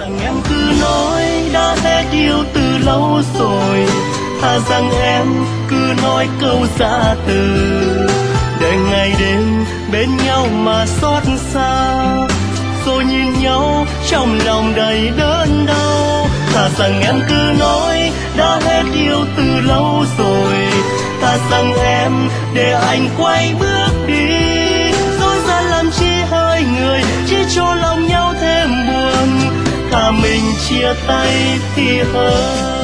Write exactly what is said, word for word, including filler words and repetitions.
rằng em cứ nói đã hết yêu từ lâu rồi, thà rằng em cứ nói câu giã từ, để ngày đêm bên nhau mà xót xa, rồi nhìn nhau trong lòng đầy đớn đau. Thà rằng em cứ nói đã hết yêu từ lâu rồi, thà rằng em để anh quay bước đi, dối gian làm chi hai người, chỉ cho lòng nhau thêm buồn. Thà mình chia tay thì hơn.